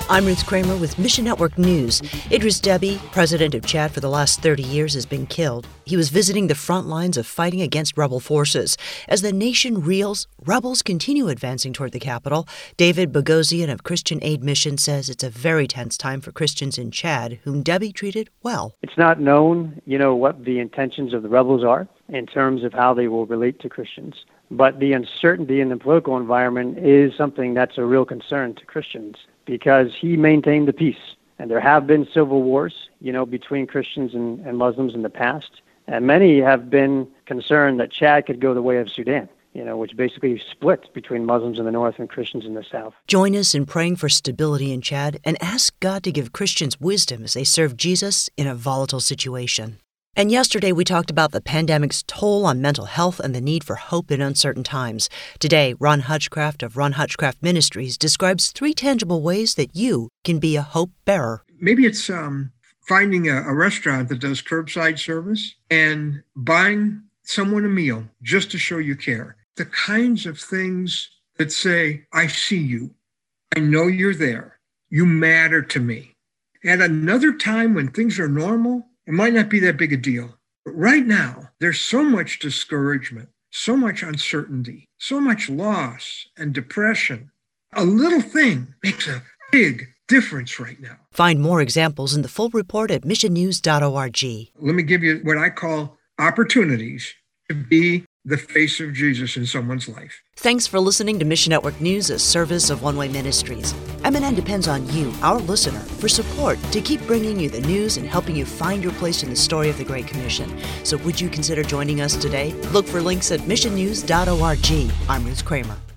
I'm Ruth Kramer with Mission Network News. Idris Deby, president of Chad for the last 30 years, has been killed. He was visiting the front lines of fighting against rebel forces. As the nation reels, rebels continue advancing toward the capital. David Bogosian of Christian Aid Mission says it's a very tense time for Christians in Chad, whom Deby treated well. It's not known, what the intentions of the rebels are in terms of how they will relate to Christians. But the uncertainty in the political environment is something that's a real concern to Christians, because he maintained the peace. And there have been civil wars, between Christians and Muslims in the past. And many have been concerned that Chad could go the way of Sudan, which basically splits between Muslims in the north and Christians in the south. Join us in praying for stability in Chad and ask God to give Christians wisdom as they serve Jesus in a volatile situation. And yesterday we talked about the pandemic's toll on mental health and the need for hope in uncertain times. Today, Ron Hutchcraft of Ron Hutchcraft Ministries describes 3 tangible ways that you can be a hope bearer. Maybe it's finding a restaurant that does curbside service and buying someone a meal just to show you care. The kinds of things that say, I see you. I know you're there. You matter to me. At another time when things are normal, it might not be that big a deal. But right now, there's so much discouragement, so much uncertainty, so much loss and depression. A little thing makes a big difference right now. Find more examples in the full report at missionnews.org. Let me give you what I call opportunities to be the face of Jesus in someone's life. Thanks for listening to Mission Network News, a service of One Way Ministries. MNN depends on you, our listener, for support to keep bringing you the news and helping you find your place in the story of the Great Commission. So would you consider joining us today? Look for links at missionnews.org. I'm Ruth Kramer.